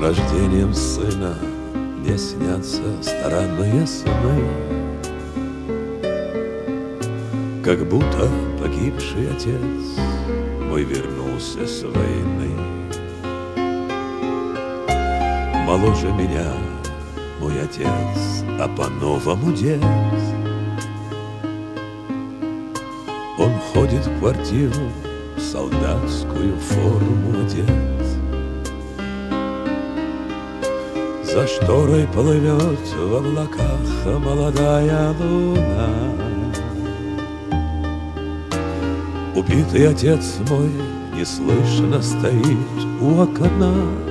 рождением сына мне снятся странные сны, как будто погибший отец мой вернулся с войны. Моложе меня мой отец, а по-новому дед. Он ходит в квартиру, в солдатскую форму одет. За шторой плывет в облаках молодая луна. Убитый отец мой неслышно стоит у окна.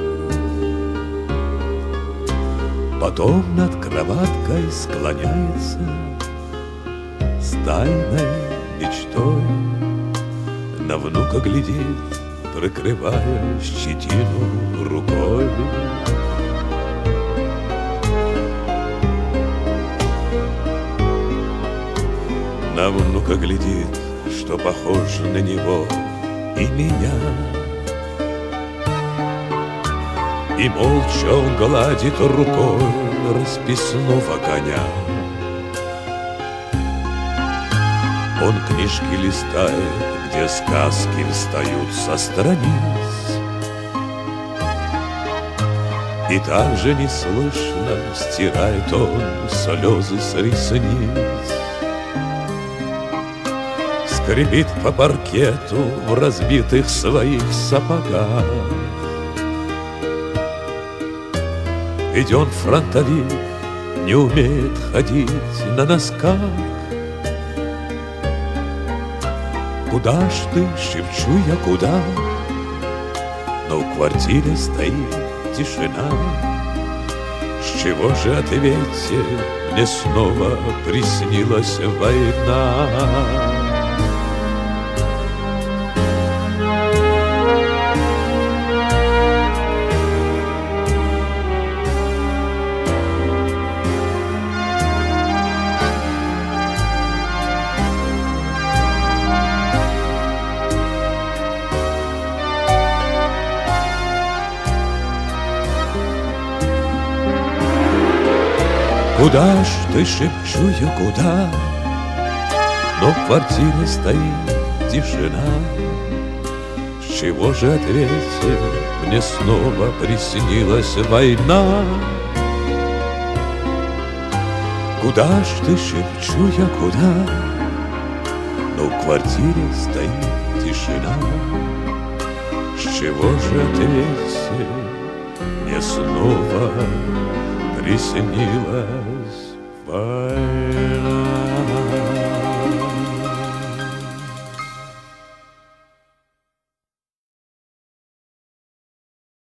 Потом над кроваткой склоняется с тайной мечтой. На внука глядит, прикрывая щетину рукой. На внука глядит, что похож на него и меня. И молча он гладит рукой расписного коня. Он книжки листает, где сказки встают со страниц. И так же неслышно стирает он слезы с ресниц. Скрипит по паркету в разбитых своих сапогах. Ведь он фронтовик, не умеет ходить на носках. Куда ж ты, шепчу я, куда? Но в квартире стоит тишина. С чего же, ответьте, мне снова приснилась война? Куда ж ты, шепчу я, куда? Но в квартире стоит тишина. С чего же, ответьте, мне снова приснилась война? Куда ж ты, шепчу я, куда? Но в квартире стоит тишина. С чего же, ответьте, мне снова приснилась война?